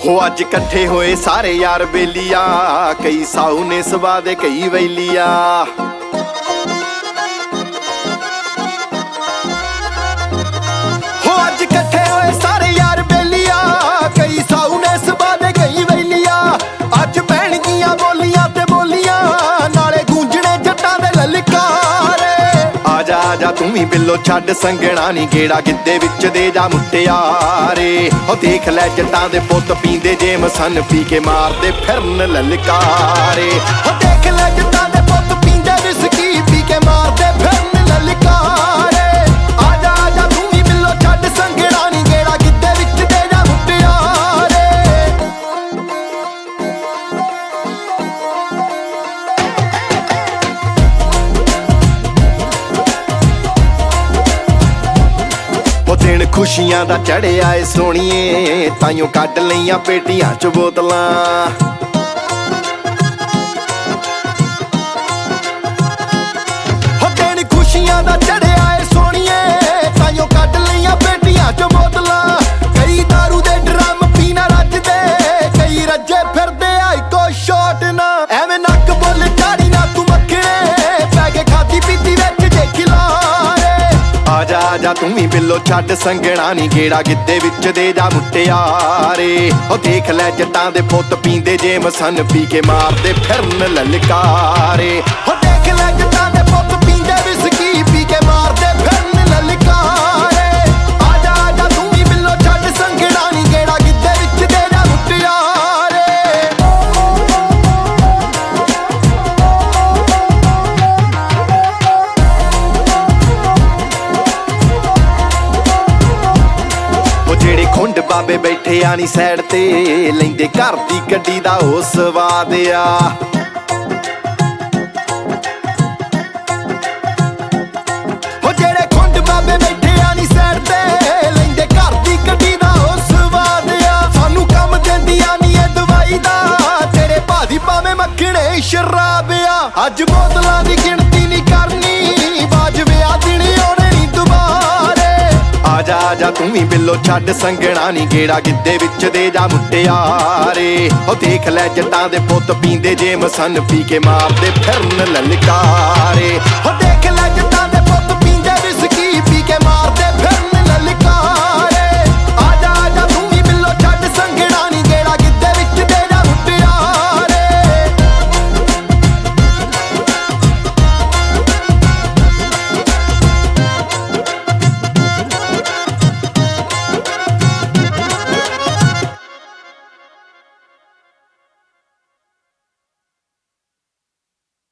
हो अज कट्ठे होए सारे यार बेलिया, कई साऊ ने सवा दे कई वैलिया। हो अज कट्ठे होए सारे यार बेलिया, कई साऊ ने सवा दे कई वैलिया। अज पैणगियां बोलियां ते बोलियां, नाले गूंजणे जट्टां दे ललकारे। आजा आजा तू भी बिल्लो छड्ड संगना नी गेड़ा, गिद्दे विच दे जा मुटियारे। ओ देख लै जट्टां दे पुत्त पींदे जेम सन, पी के मारदे फिरन ललकारे। ओ देख लै जट्टां दे पुत्त पींदे विस्की, पी के मारदे फिरन ललकारे। आजा आजा तू भी बिल्लो छड्ड संगना नी गेड़ा, गिद्दे विच दे जा मुटियारे। दिन खुशियां दा चढ़िया ए सोहणीए, ताइयों कड्ड लईयां पेटियां च बोतलां। हो दिन खुशियां दा चढ़िया ए सोहणीए, ताइयों कड्ड लईयां पेटियां च बोतलां। कई दारू दे ड्रम पीना रजदे, कई रज्जे फिरदे आई को शॉट ना। एवें नक बुल चाड़ी ना तू मक्खणे, पै के खादी पीती विच जे खिलारे। आजा आजा तू भी बिल्लो छड्ड संगना नी गेड़ा, गिद्दे विच दे जा मुटियारे। ओ देख लै जट्टां दे पुत्त पींदे जेम सन, पी के मारदे फिरन ललकारे। ओ देख लै जट्टां दे पुत्त पींदे विस्की, पी के मारदे फिरन ललकारे। आजा आजा तू भी बिल्लो छड्ड संगना नी गेड़ा, गिद्दे विच दे जा मुटियारे। जेड़े खुंड बाबे बैठे आनी सैड ते, लैंदे घर दी गड्डी दा ओ स्वाद आ। हो जेड़े खुंड बाबे बैठे आनी सैड ते, लैंदे घर दी गड्डी दा ओ स्वाद आ। सानू कम देंदियां नी ए दवाई दा, तेरे भादी भावें मक्खणे शराब आ। अज बोतलां दी गिणती नी करनी, बाजवे आ दिन आउणे नी दुबारे। आजा आजा तू भी बिल्लो छड्ड संगना नी गेड़ा, गिद्दे विच दे जा मुटियारे। ओ देख लै जट्टां दे पुत्त पींदे जेम सन, पी के मारदे फिरन ललकारे। ओ देख लै जट्टां